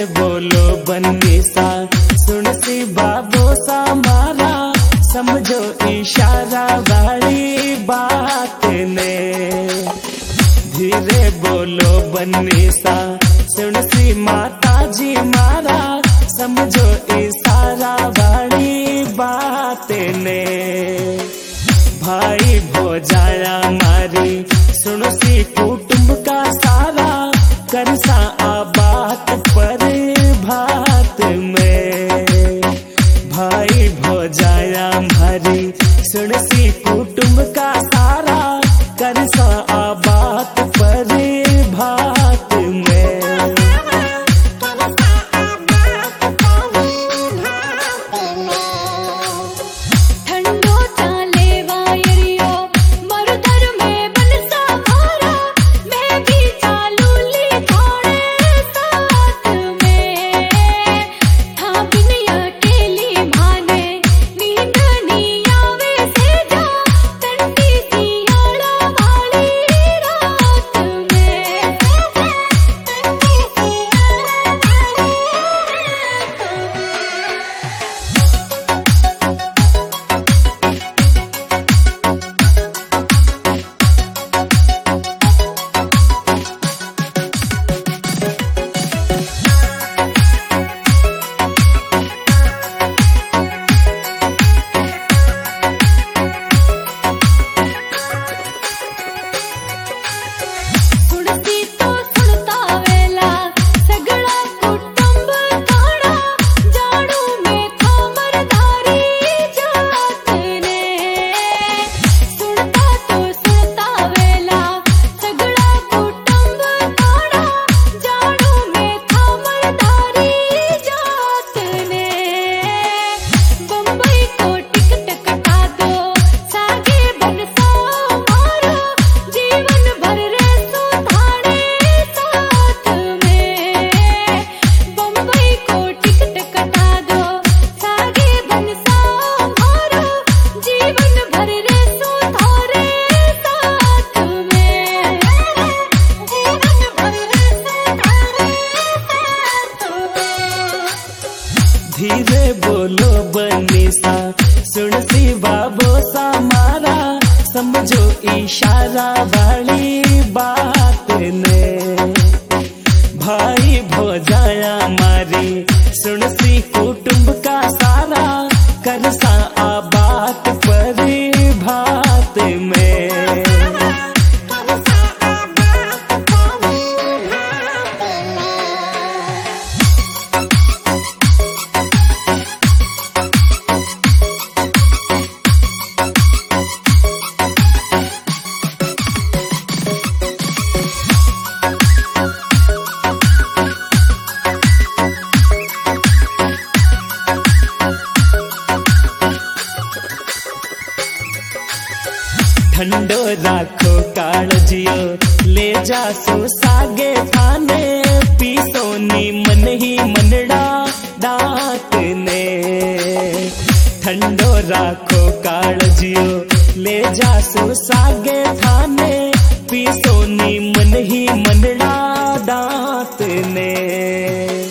बोलो बन्नी सा सुन सी बाबो सा मारा समझो इशारा वाली बात ने। धीरे बोलो बन्नी सा सुन सी माता जी मारा समझो इशारा वाली बात ने। भाई भौजाया मारी सुनो सी कुटुंब का सारा करसा बात पर भात में। भाई भौजाया मारी सुन सी कुटुंब का सारा करसा बात पर भात में। धीरे बोलो बन्नी सा सुन सी बाबो सा मारा समझो इशारा वाली बात ने। भाई भौजाया मारी सुन सी कुटुंब का सारा करसा बात पर भात में। ठंडो राखो काळजियो ले जासो सागे थाने पीसोनी मन ही मनड़ा दात ने। ठंडो राखो काळजियो ले जासो सागे थाने पीसोनी मन ही मनड़ा दात ने।